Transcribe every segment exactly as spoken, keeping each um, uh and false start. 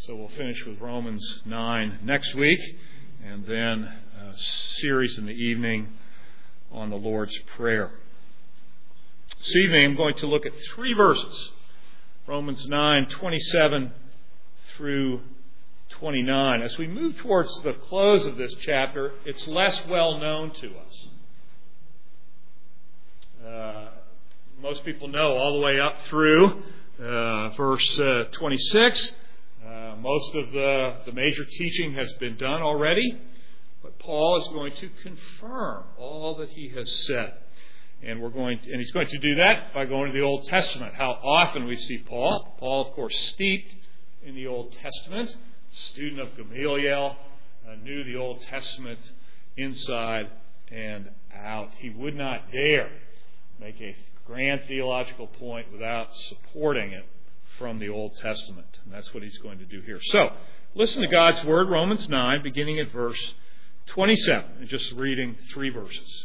So we'll finish with Romans nine next week, and then a series in the evening on the Lord's Prayer. This evening I'm going to look at three verses. Romans nine, twenty-seven through twenty-nine. As we move towards the close of this chapter, it's less well known to us. Uh, most people know all the way up through uh, verse uh, twenty-six. Uh, most of the, the major teaching has been done already, but Paul is going to confirm all that he has said. And we're going to, and he's going to do that by going to the Old Testament. How often we see Paul. Paul, of course, steeped in the Old Testament, student of Gamaliel, uh, knew the Old Testament inside and out. He would not dare make a grand theological point without supporting it from the Old Testament. And that's what he's going to do here. So, listen to God's Word, Romans nine, beginning at verse twenty-seven, and just reading three verses.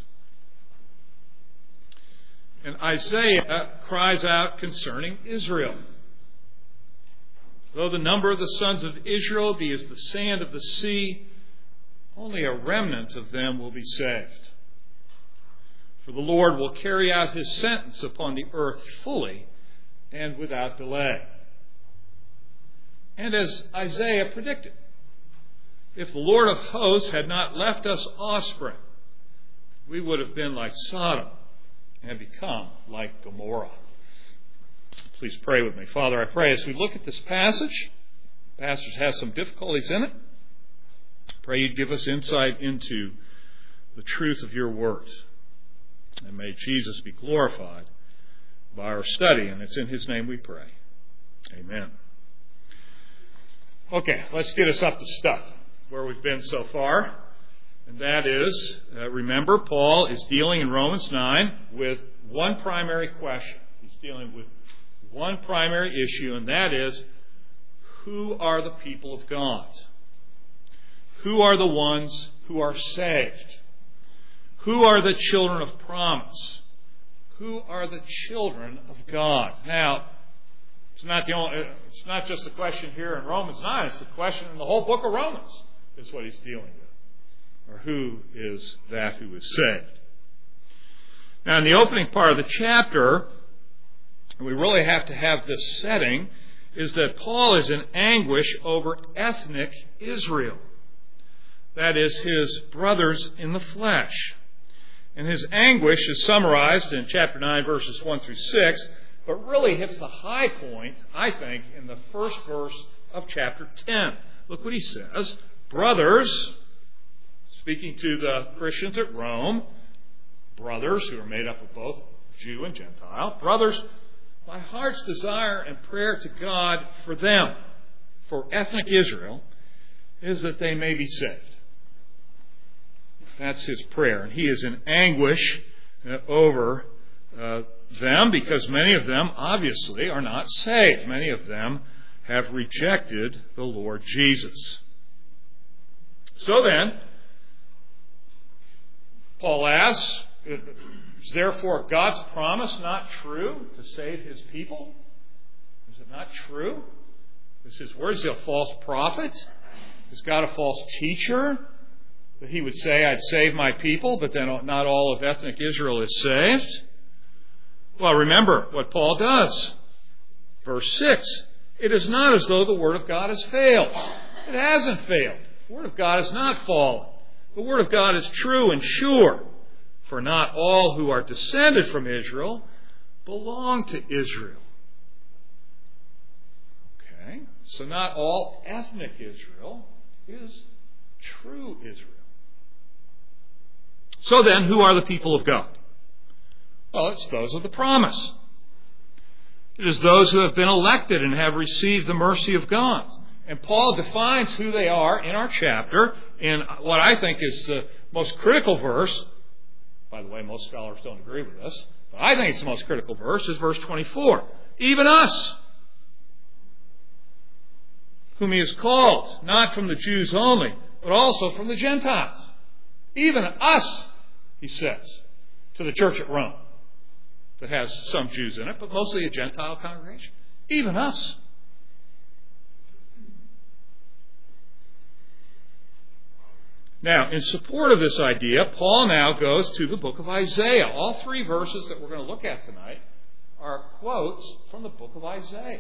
And Isaiah cries out concerning Israel. Though the number of the sons of Israel be as the sand of the sea, only a remnant of them will be saved. For the Lord will carry out his sentence upon the earth fully and without delay. And as Isaiah predicted, if the Lord of hosts had not left us offspring, we would have been like Sodom and become like Gomorrah. Please pray with me. Father, I pray as we look at this passage, the passage has some difficulties in it. I pray you'd give us insight into the truth of your word. And may Jesus be glorified by our study, and it's in his name we pray. Amen. Okay, let's get us up to stuff where we've been so far. And that is, uh, remember, Paul is dealing in Romans nine with one primary question. He's dealing with one primary issue, and that is, who are the people of God? Who are the ones who are saved? Who are the children of promise? Who are the children of God? Now, it's not the only, it's not just a question here in Romans nine, it's the question in the whole book of Romans is what he's dealing with. Or who is that who is saved? Now, in the opening part of the chapter, we really have to have this setting, is that Paul is in anguish over ethnic Israel. That is, his brothers in the flesh. And his anguish is summarized in chapter nine, verses one through six, but really hits the high point, I think, in the first verse of chapter ten. Look what he says. Brothers, speaking to the Christians at Rome, brothers who are made up of both Jew and Gentile, brothers, my heart's desire and prayer to God for them, for ethnic Israel, is that they may be saved. That's his prayer. And he is in anguish uh, over uh, them because many of them, obviously, are not saved. Many of them have rejected the Lord Jesus. So then, Paul asks, is therefore God's promise not true to save his people? Is it not true? Is his word, is he a false prophet? Is God a false teacher? That he would say, I'd save my people, but then not all of ethnic Israel is saved? Well, remember what Paul does. Verse six, it is not as though the word of God has failed. It hasn't failed. The word of God has not fallen. The word of God is true and sure. For not all who are descended from Israel belong to Israel. Okay, so not all ethnic Israel is true Israel. So then, who are the people of God? Well, it's those of the promise. It is those who have been elected and have received the mercy of God. And Paul defines who they are in our chapter in what I think is the most critical verse. By the way, most scholars don't agree with this, but I think it's the most critical verse, is verse twenty-four. Even us, whom he has called, not from the Jews only, but also from the Gentiles. Even us, he says, to the church at Rome, that has some Jews in it, but mostly a Gentile congregation. Even us. Now, in support of this idea, Paul now goes to the book of Isaiah. All three verses that we're going to look at tonight are quotes from the book of Isaiah.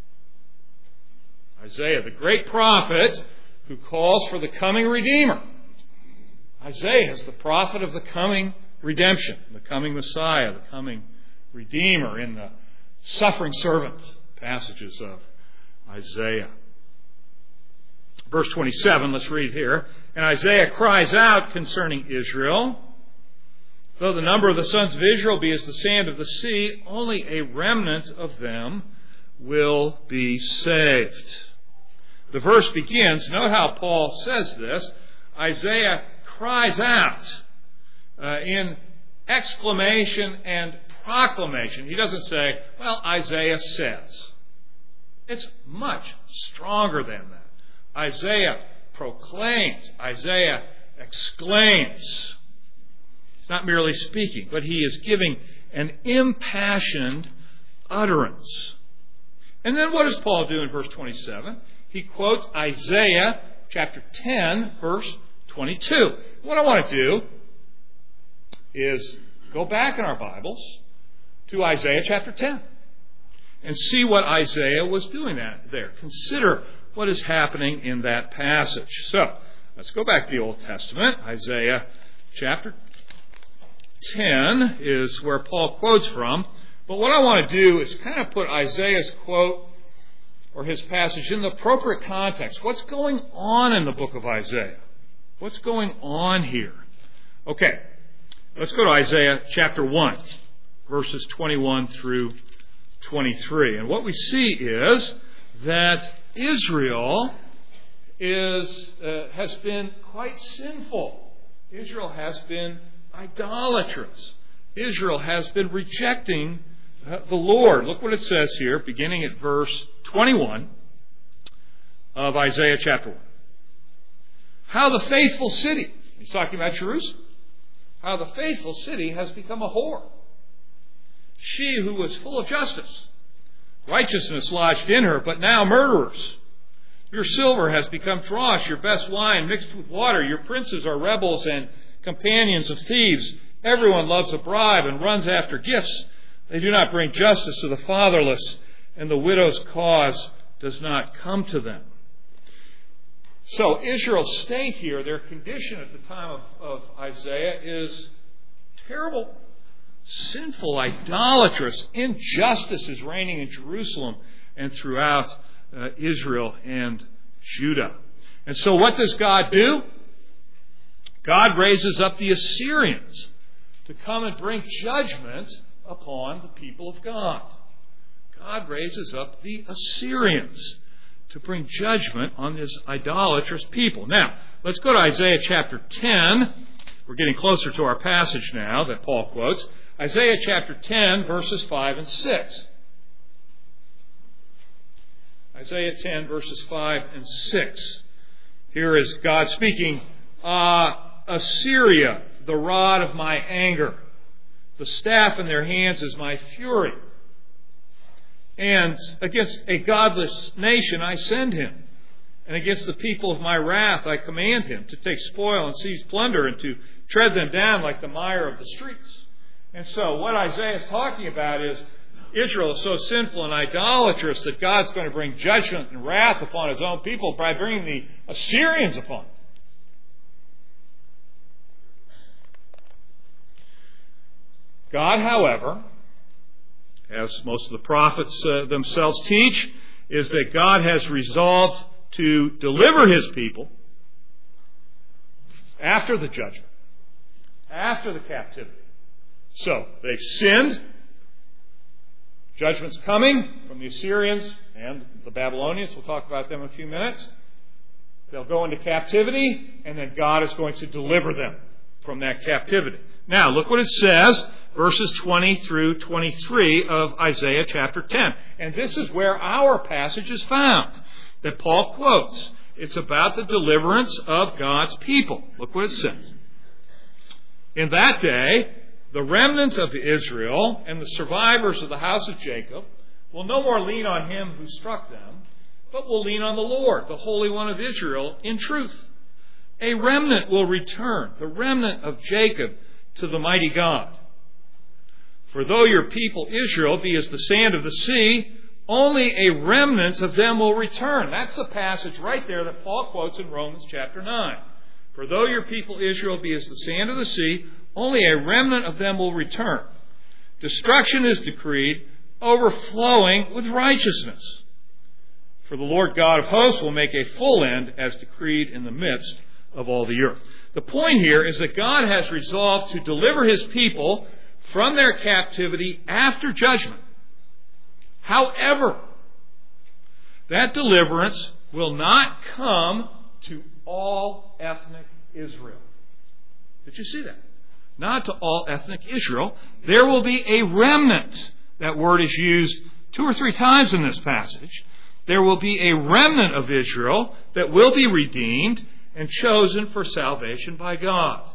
Isaiah, the great prophet who calls for the coming Redeemer. Isaiah is the prophet of the coming redemption, the coming Messiah, the coming Redeemer in the suffering servant passages of Isaiah. Verse twenty-seven, let's read here. And Isaiah cries out concerning Israel, though the number of the sons of Israel be as the sand of the sea, only a remnant of them will be saved. The verse begins, note how Paul says this, Isaiah cries out uh, in exclamation and proclamation. He doesn't say, well, Isaiah says. It's much stronger than that. Isaiah proclaims. Isaiah exclaims. He's not merely speaking, but he is giving an impassioned utterance. And then what does Paul do in verse twenty-seven? He quotes Isaiah chapter ten, verse twenty-two. What I want to do is go back in our Bibles to Isaiah chapter ten and see what Isaiah was doing there. Consider what is happening in that passage. So, let's go back to the Old Testament. Isaiah chapter ten is where Paul quotes from. But what I want to do is kind of put Isaiah's quote or his passage in the appropriate context. What's going on in the book of Isaiah? What's going on here? Okay, let's go to Isaiah chapter one, verses twenty-one through twenty-three. And what we see is that Israel is uh, has been quite sinful. Israel has been idolatrous. Israel has been rejecting uh, the Lord. Look what it says here, beginning at verse twenty-one of Isaiah chapter one. How the faithful city, he's talking about Jerusalem, how the faithful city has become a whore. She who was full of justice, righteousness lodged in her, but now murderers. Your silver has become dross, your best wine mixed with water. Your princes are rebels and companions of thieves. Everyone loves a bribe and runs after gifts. They do not bring justice to the fatherless, and the widow's cause does not come to them. So Israel's state here, their condition at the time of, of Isaiah is terrible, sinful, idolatrous. Injustice is reigning in Jerusalem and throughout uh, Israel and Judah. And so what does God do? God raises up the Assyrians to come and bring judgment upon the people of God. God raises up the Assyrians to bring judgment on this idolatrous people. Now, let's go to Isaiah chapter ten. We're getting closer to our passage now that Paul quotes. Isaiah chapter ten, verses five and six. Isaiah ten, verses five and six. Here is God speaking, uh, Assyria, the rod of my anger. The staff in their hands is my fury. And against a godless nation I send him. And against the people of my wrath I command him to take spoil and seize plunder and to tread them down like the mire of the streets. And so what Isaiah is talking about is Israel is so sinful and idolatrous that God's going to bring judgment and wrath upon his own people by bringing the Assyrians upon them. God, however, as most of the prophets uh, themselves teach, is that God has resolved to deliver his people after the judgment, after the captivity. So, they've sinned. Judgment's coming from the Assyrians and the Babylonians. We'll talk about them in a few minutes. They'll go into captivity, and then God is going to deliver them from that captivity. Now, look what it says, verses twenty through twenty-three of Isaiah chapter ten. And this is where our passage is found, that Paul quotes. It's about the deliverance of God's people. Look what it says. In that day, the remnant of Israel and the survivors of the house of Jacob will no more lean on him who struck them, but will lean on the Lord, the Holy One of Israel, in truth. A remnant will return, the remnant of Jacob, to the mighty God. For though your people Israel be as the sand of the sea, only a remnant of them will return. That's the passage right there that Paul quotes in Romans chapter nine. For though your people Israel be as the sand of the sea, only a remnant of them will return. Destruction is decreed, overflowing with righteousness. For the Lord God of hosts will make a full end as decreed in the midst of all the earth. The point here is that God has resolved to deliver his people from their captivity after judgment. However, that deliverance will not come to all ethnic Israel. Did you see that? Not to all ethnic Israel. There will be a remnant. That word is used two or three times in this passage. There will be a remnant of Israel that will be redeemed and chosen for salvation by God.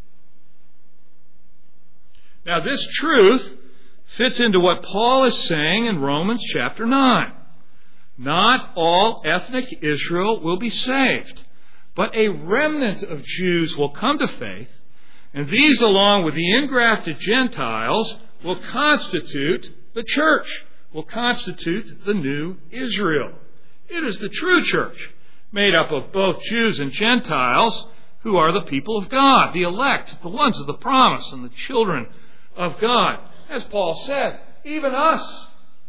Now, this truth fits into what Paul is saying in Romans chapter nine. Not all ethnic Israel will be saved, but a remnant of Jews will come to faith, and these, along with the engrafted Gentiles, will constitute the church, will constitute the new Israel. It is the true church, made up of both Jews and Gentiles, who are the people of God, the elect, the ones of the promise, and the children of God. As Paul said, even us,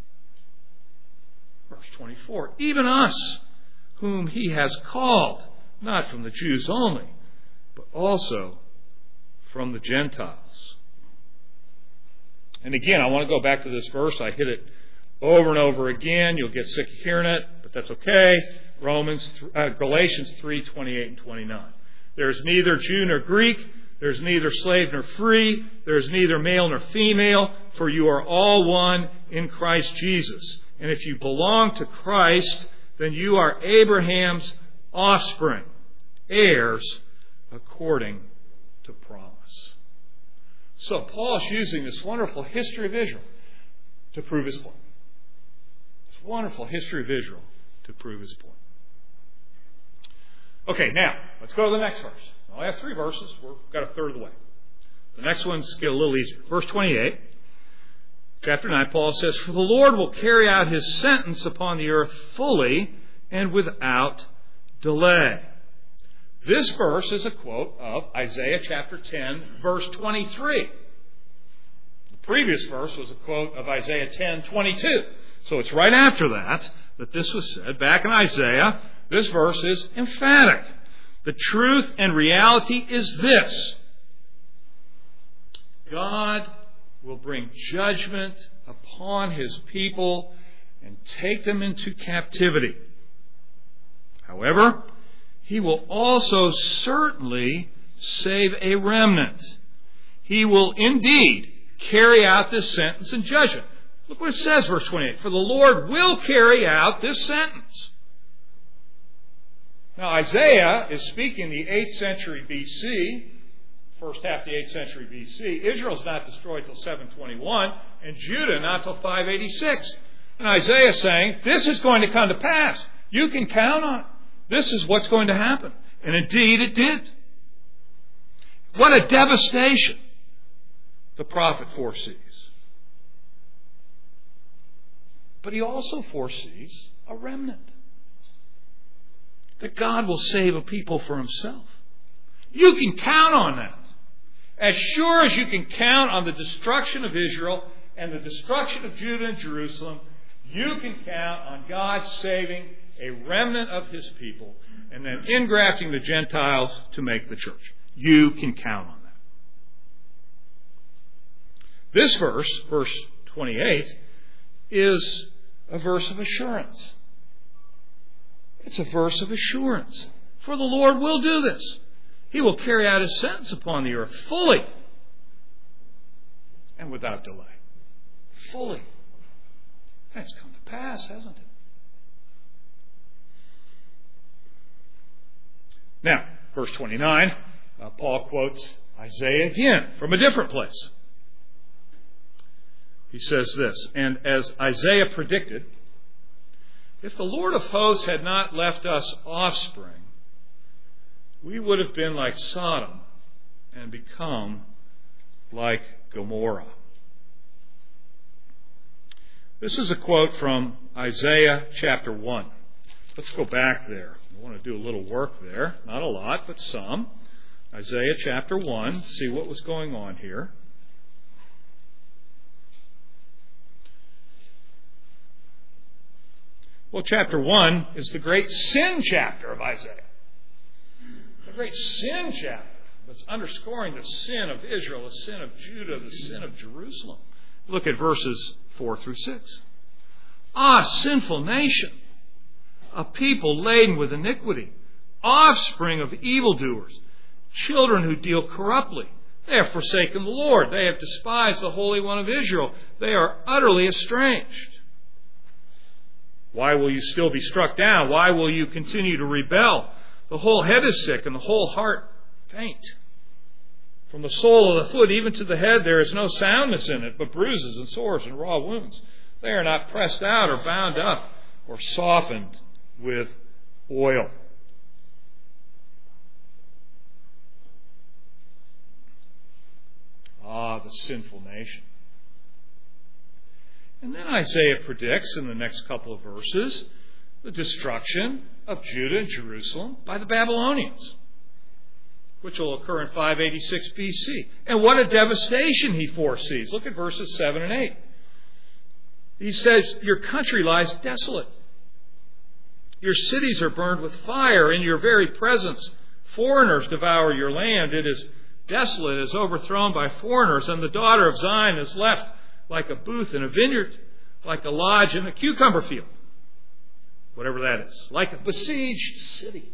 verse twenty-four, even us, whom he has called, not from the Jews only, but also from the Gentiles. And again, I want to go back to this verse. I hit it over and over again. You'll get sick of hearing it, but that's okay. Romans, uh, Galatians three, twenty-eight and twenty-nine. There's neither Jew nor Greek. There's neither slave nor free. There's neither male nor female, for you are all one in Christ Jesus. And if you belong to Christ, then you are Abraham's offspring, heirs according to promise. So Paul is using this wonderful history of Israel to prove his point. This wonderful history of Israel to prove his point. Okay, now, let's go to the next verse. I only have three verses. We've got a third of the way. The next one's get a little easier. Verse twenty-eight, chapter nine, Paul says, For the Lord will carry out his sentence upon the earth fully and without delay. This verse is a quote of Isaiah chapter ten, verse twenty-three. The previous verse was a quote of Isaiah ten, twenty-two. So it's right after that that this was said. Back in Isaiah, this verse is emphatic. The truth and reality is this: God will bring judgment upon his people and take them into captivity. However, he will also certainly save a remnant. He will indeed carry out this sentence and judgment. Look what it says, verse twenty-eight. For the Lord will carry out this sentence. Now, Isaiah is speaking the eighth century B C, first half of the eighth century B C. Israel's not destroyed till seven twenty-one, and Judah not till five eighty-six. And Isaiah is saying, this is going to come to pass. You can count on it. This is what's going to happen. And indeed it did. What a devastation the prophet foresees. But he also foresees a remnant. That God will save a people for himself. You can count on that. As sure as you can count on the destruction of Israel and the destruction of Judah and Jerusalem, you can count on God saving a remnant of his people and then ingrafting the Gentiles to make the church. You can count on that. This verse, verse twenty-eight, is a verse of assurance. It's a verse of assurance. For the Lord will do this. He will carry out his sentence upon the earth fully and without delay. Fully. And it's come to pass, hasn't it? Now, verse twenty-nine, uh, Paul quotes Isaiah again from a different place. He says this, And as Isaiah predicted, if the Lord of hosts had not left us offspring, we would have been like Sodom and become like Gomorrah. This is a quote from Isaiah chapter one. Let's go back there. I want to do a little work there. Not a lot, but some. Isaiah chapter one. See what was going on here. Well, chapter one is the great sin chapter of Isaiah. The great sin chapter that's underscoring the sin of Israel, the sin of Judah, the sin of Jerusalem. Look at verses four through six. Ah, sinful nation, a people laden with iniquity, offspring of evildoers, children who deal corruptly. They have forsaken the Lord. They have despised the Holy One of Israel. They are utterly estranged. Why will you still be struck down? Why will you continue to rebel? The whole head is sick and the whole heart faint. From the sole of the foot even to the head there is no soundness in it, but bruises and sores and raw wounds. They are not pressed out or bound up or softened with oil. Ah, the sinful nation. And then Isaiah predicts in the next couple of verses the destruction of Judah and Jerusalem by the Babylonians, which will occur in five eighty-six B C. And what a devastation he foresees. Look at verses seven and eight. He says, your country lies desolate. Your cities are burned with fire. In your very presence, foreigners devour your land. It is desolate, is overthrown by foreigners, and the daughter of Zion is left like a booth in a vineyard, like a lodge in a cucumber field. Whatever that is. Like a besieged city.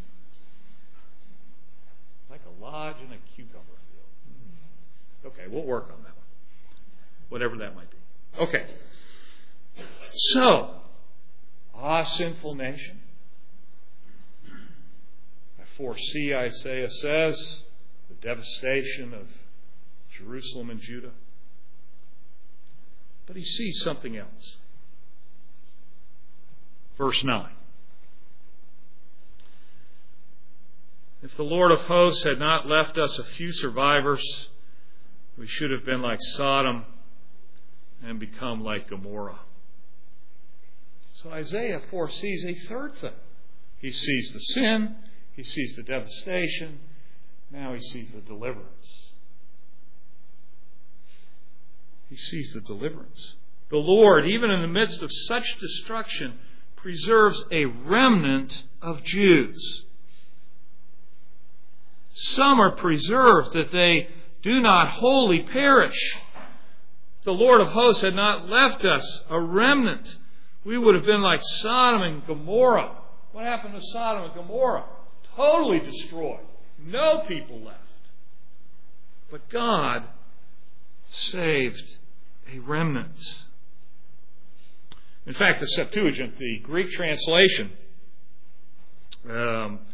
Like a lodge in a cucumber field. Okay, we'll work on that one. Whatever that might be. Okay. So, ah, sinful nation. I foresee, Isaiah says, the devastation of Jerusalem and Judah. But he sees something else. Verse nine. If the Lord of hosts had not left us a few survivors, we should have been like Sodom and become like Gomorrah. So Isaiah foresees a third thing. He sees the sin, he sees the devastation, now he sees the deliverance. He sees the deliverance. The Lord, even in the midst of such destruction, preserves a remnant of Jews. Some are preserved that they do not wholly perish. If the Lord of hosts had not left us a remnant, we would have been like Sodom and Gomorrah. What happened to Sodom and Gomorrah? Totally destroyed. No people left. But God saved a remnant. In fact, the Septuagint, the Greek translation, um,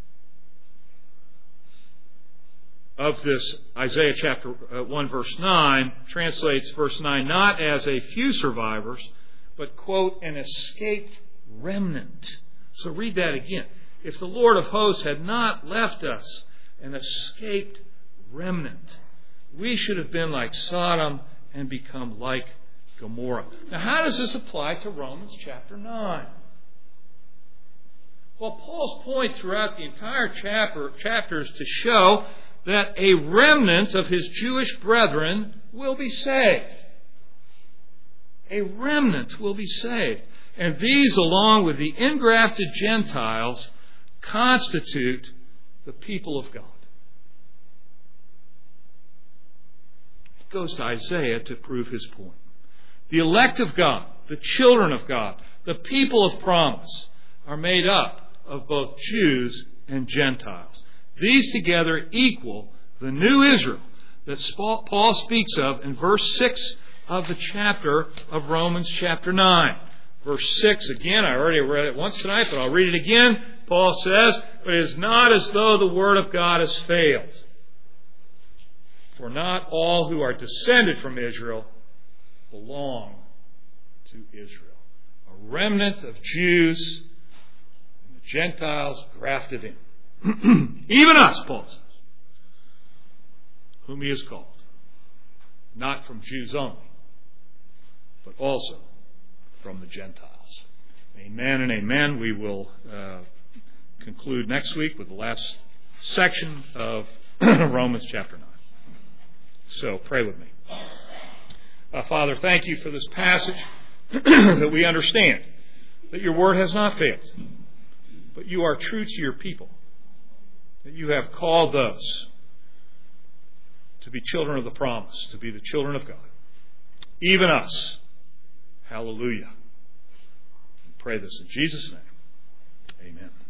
of this Isaiah chapter one verse nine, translates verse nine not as a few survivors, but, quote, an escaped remnant. So read that again. If the Lord of hosts had not left us an escaped remnant, we should have been like Sodom and become like Gomorrah. Now, how does this apply to Romans chapter nine? Well, Paul's point throughout the entire chapter, chapter is to show that a remnant of his Jewish brethren will be saved. A remnant will be saved. And these, along with the ingrafted Gentiles, constitute the people of God. It goes to Isaiah to prove his point. The elect of God, the children of God, the people of promise, are made up of both Jews and Gentiles. These together equal the new Israel that Paul speaks of in verse six of the chapter of Romans chapter nine. Verse six, again, I already read it once tonight, but I'll read it again. Paul says, but it is not as though the word of God has failed. For not all who are descended from Israel belong to Israel. A remnant of Jews and the Gentiles grafted in. Even us, Paul says, whom he has called, not from Jews only, but also from the Gentiles. Amen and amen. We will uh, conclude next week with the last section of Romans chapter nine. So pray with me. Uh, Father, thank you for this passage that we understand that your word has not failed, but you are true to your people, that you have called those to be children of the promise, to be the children of God. Even us. Hallelujah. We pray this in Jesus' name. Amen.